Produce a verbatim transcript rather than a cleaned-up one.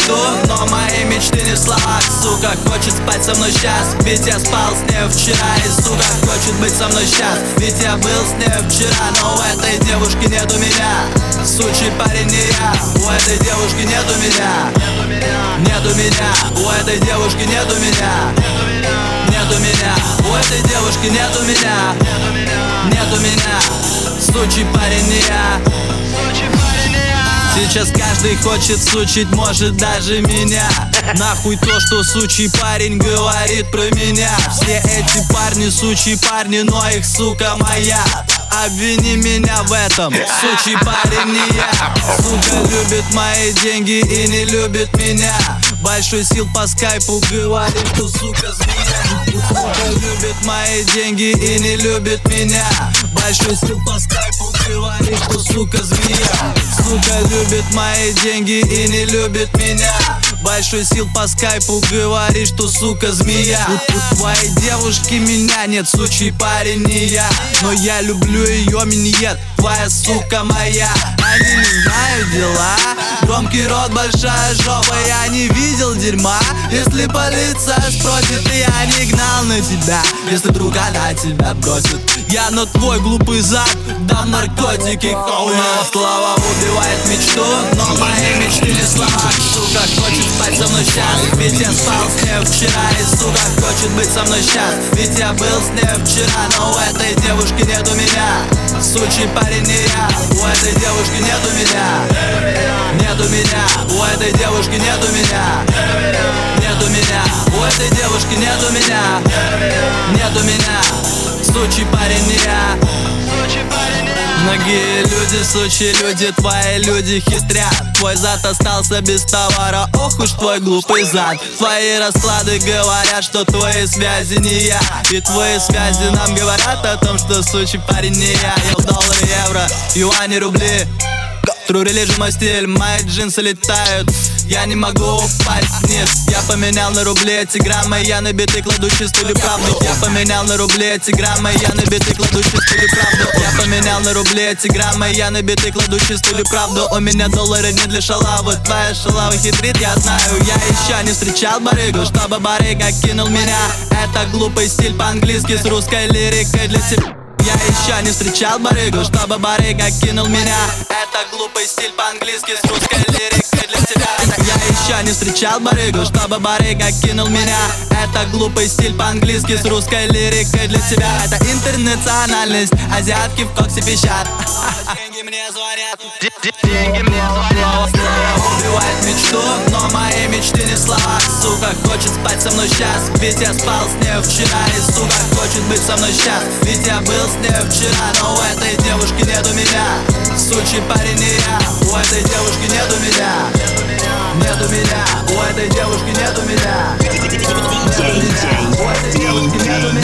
мечту, но мои мечты не в словах. Сука хочет спать со мной сейчас, ведь я спал с ней вчера. И сука хочет быть со мной сейчас, ведь я был с ней вчера. Но у этой девушки нету меня, сучий парень не я. У этой девушки нету меня, нету меня. У этой девушки нету меня, нету меня. У этой девушки нету меня, нету меня. Сучий парень не я. Сейчас каждый хочет сучить, может даже меня. Нахуй то, что сучий парень говорит про меня. Все эти парни сучий парни, но их сука моя. Обвини меня в этом, сучий парень не я. Сука любит мои деньги и не любит меня. Большой сил по скайпу говорит, что сука змея. Сука любит мои деньги и не любит меня. Большой сил по скайпу говорит, что сука змея. Сука любит мои деньги и не любит меня. Большой сил по скайпу говорит, что сука змея. У, у твоей девушки меня нет, сучий парень не я. Но я люблю ее миньет, твоя сука моя. Они не знают дела, громкий рот, большая жопа. Я не видел дерьма, если полиция спросит. И я не гнал на тебя, если вдруг она тебя бросит. Я на твой глупый зад дам наркотики. У меня слова убивает мечту, но мои мечты не слова. Сука хочет спать со мной сейчас, ведь я спал с ней вчера. И сука хочет быть со мной сейчас, ведь я был с ней вчера. Но у этой девушки нету меня, сучий парень не я. У этой девушки нету меня, нету меня. У этой девушки нету меня, нету меня. У этой девушки нету меня, нету меня. Сучий парень не я. Многие люди, сучие люди, твои люди хитрят. Твой зад остался без товара, ох уж твой глупый зад. Твои расклады говорят, что твои связи не я. И твои связи нам говорят о том, что сучий парень не я. Я доллары, евро, юани, рубли. True religion мой стиль, мои джинсы летают. Я не могу упасть вниз. Я поменял на рубли эти граммы, я на биты кладу чистую правду. Я поменял на рубли эти граммы, я на биты кладу чистую правду. Я поменял на рубли эти граммы, я на биты кладу чистую правду. У меня доллары не для шалавы, твоя шалава хитрит, я знаю. Я еще не встречал барыгу, чтобы барыга кинул меня. Это глупый стиль по-английски с русской лирикой для тебя. Я еще не встречал барыгу, чтобы барыга кинул меня. Это глупый стиль по-английски с русской лирикой для тебя. Я еще не встречал барыгу, чтобы барыга кинул меня. Это глупый стиль по-английски с русской лирикой для тебя. Это интернациональность, азиатки в коксе пищат. Деньги мне звонят, деньги мне звонят. Убивает мечту, но мои мечты не в словах. Сука хочет спать со мной сейчас, ведь я спал с ней вчера. И сука хочет быть со мной сейчас, ведь я был с ней вчера. Но у этой девушки нету меня, сучий парень не я. У этой девушки нету меня, нету меня. У этой девушки нету меня, нету меня. У этой девушки нету меня.